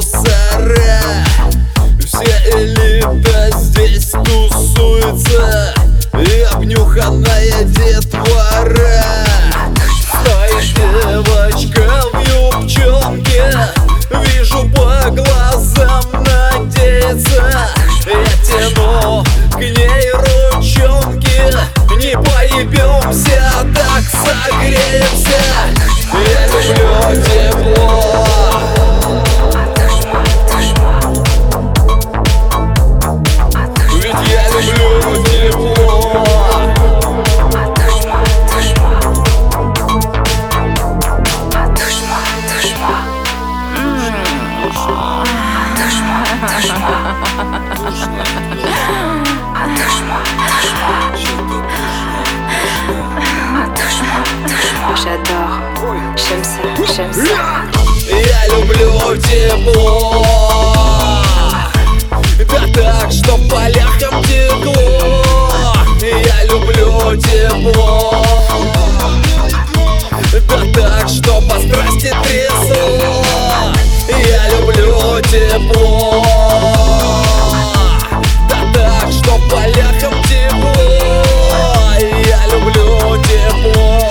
мусора. Вся элита здесь тусуется и обнюханная детвора. Стоит девочка в юбчонке, вижу по глазам, надеется. Я тяну к ней ручонки, не поебемся, так согреемся. Я люблю тепло, ведь я люблю тепло. J'adore, j'aime ça, j'aime ça. Я люблю тепло, да так, что по ляхам текло. Я люблю тепло, да так, что по страсти трясло. Я люблю тепло, да так, что по ляхам текло. Я люблю тепло,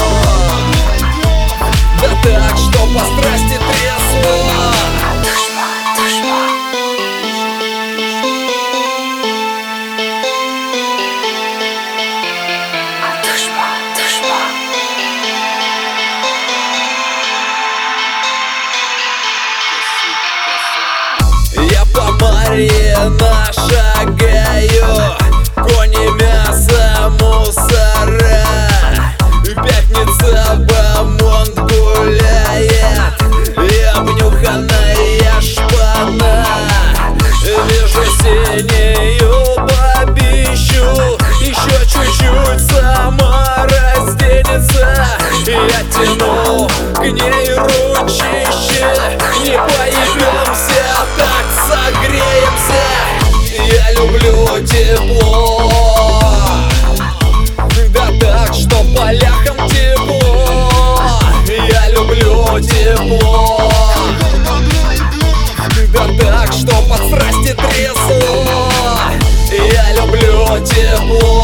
да так, что по страсти трясло. Я по Марьино шагаю, кони, мясо, мусора. Пятница, бомонд гуляет, и обнюханная шпана. Вижу синюю бабищу, еще чуть-чуть сама разденется. Я тяну к ней ручище, не поебемся, так согреемся. Я люблю тепло, да так, что по ляхам тепло. Я люблю тепло, да так, что под страсти трясло. Я люблю тепло.